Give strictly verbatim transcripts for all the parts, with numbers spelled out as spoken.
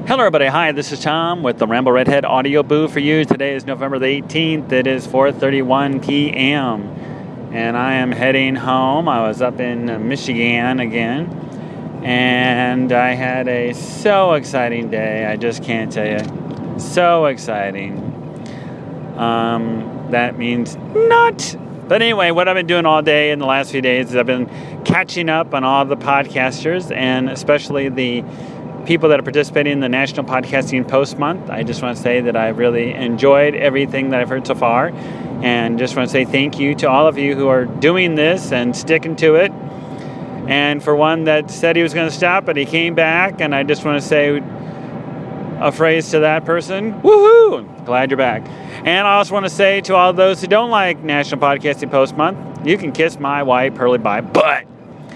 Hello everybody, hi, this is Tom with the Ramble Redhead Audio Boo for you. Today is November the eighteenth, it is four thirty-one p.m. and I am heading home. I was up in Michigan again, and I had a so exciting day, I just can't tell you. So exciting. Um, that means not. But anyway, what I've been doing all day in the last few days is I've been catching up on all the podcasters, and especially the people that are participating in the National Podcasting Post Month. I just want to say that I really enjoyed everything that I've heard so far, and just want to say thank you to all of you who are doing this and sticking to it. And for one that said he was going to stop, but he came back, and I just want to say a phrase to that person: woohoo! Glad you're back. And I also want to say to all those who don't like National Podcasting Post Month, you can kiss my white pearly bye butt.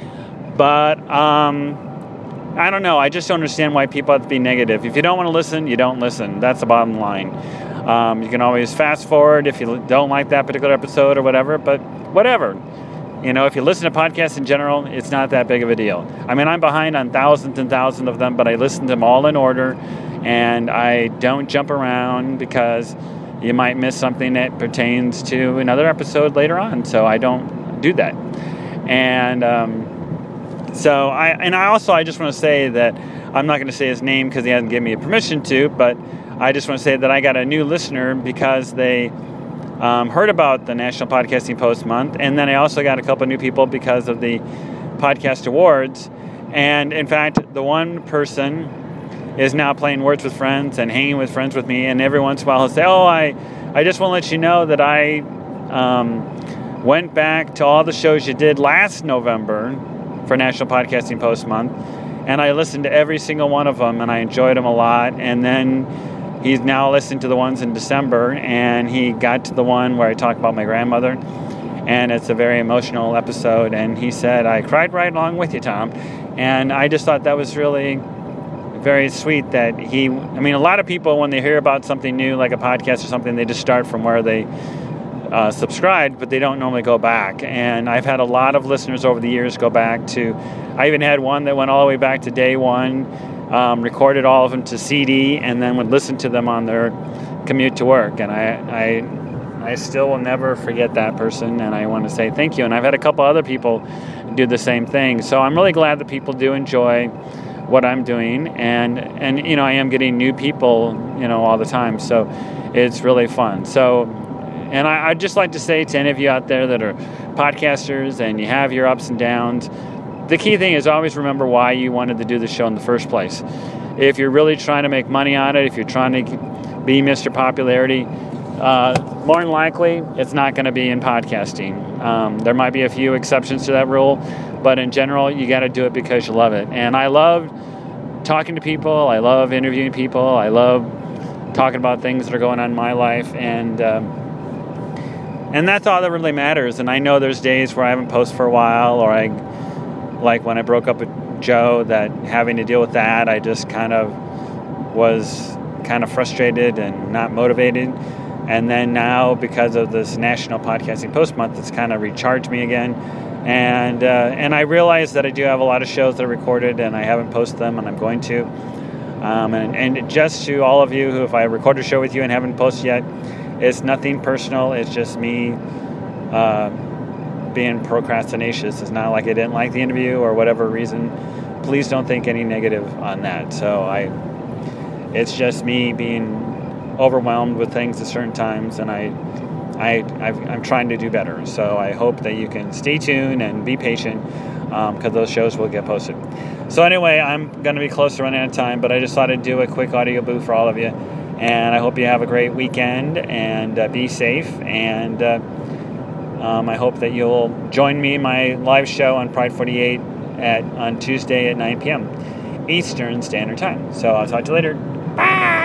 But um I don't know. I just don't understand why people have to be negative. If you don't want to listen, you don't listen. That's the bottom line. Um, you can always fast forward if you don't like that particular episode or whatever, but whatever. You know, if you listen to podcasts in general, it's not that big of a deal. I mean, I'm behind on thousands and thousands of them, but I listen to them all in order, and I don't jump around because you might miss something that pertains to another episode later on, so I don't do that. And um So I and I also I just want to say that I'm not going to say his name because he hasn't given me permission to, but I just want to say that I got a new listener because they um, heard about the National Podcasting Post Month, and then I also got a couple of new people because of the Podcast Awards. And in fact, the one person is now playing Words with Friends and hanging with friends with me, and every once in a while he'll say, "Oh, I I just want to let you know that I um, went back to all the shows you did last November for National Podcasting Post Month, and I listened to every single one of them, and I enjoyed them a lot." And then he's now listened to the ones in December, and he got to the one where I talk about my grandmother, and it's a very emotional episode, and he said, "I cried right along with you, Tom." And I just thought that was really very sweet that he, I mean, a lot of people, when they hear about something new, like a podcast or something, they just start from where they Uh, subscribed, but they don't normally go back. And I've had a lot of listeners over the years go back to, I even had one that went all the way back to day one, um, recorded all of them to C D, and then would listen to them on their commute to work. And I, I, I still will never forget that person, and I want to say thank you. And I've had a couple other people do the same thing. So I'm really glad that people do enjoy what I'm doing, and, and you know, I am getting new people, you know, all the time. So it's really fun. So And I, I'd just like to say to any of you out there that are podcasters and you have your ups and downs, the key thing is always remember why you wanted to do the show in the first place. If you're really trying to make money on it, if you're trying to be Mister Popularity, uh, more than likely it's not going to be in podcasting. Um, there might be a few exceptions to that rule, but in general, you got to do it because you love it. And I love talking to people. I love interviewing people. I love talking about things that are going on in my life, and um, And that's all that really matters. And I know there's days where I haven't posted for a while, or I, like when I broke up with Joe, that having to deal with that, I just kind of was kind of frustrated and not motivated. And then now, because of this National Podcasting Post Month, it's kind of recharged me again. And uh, and I realize that I do have a lot of shows that are recorded, and I haven't posted them, and I'm going to. Um, and, and just to all of you who, if I record a show with you and haven't posted yet, it's nothing personal. It's just me uh, being procrastinatious. It's not like I didn't like the interview or whatever reason. Please don't think any negative on that. So I, it's just me being overwhelmed with things at certain times, and I, I, I've, I'm trying to do better. So I hope that you can stay tuned and be patient, because um, those shows will get posted. So anyway, I'm going to be close to running out of time, but I just thought I'd do a quick audio boo for all of you. And I hope you have a great weekend, and uh, be safe. And uh, um, I hope that you'll join me in my live show on Pride forty-eight at on Tuesday at nine p.m. Eastern Standard Time. So I'll talk to you later. Bye!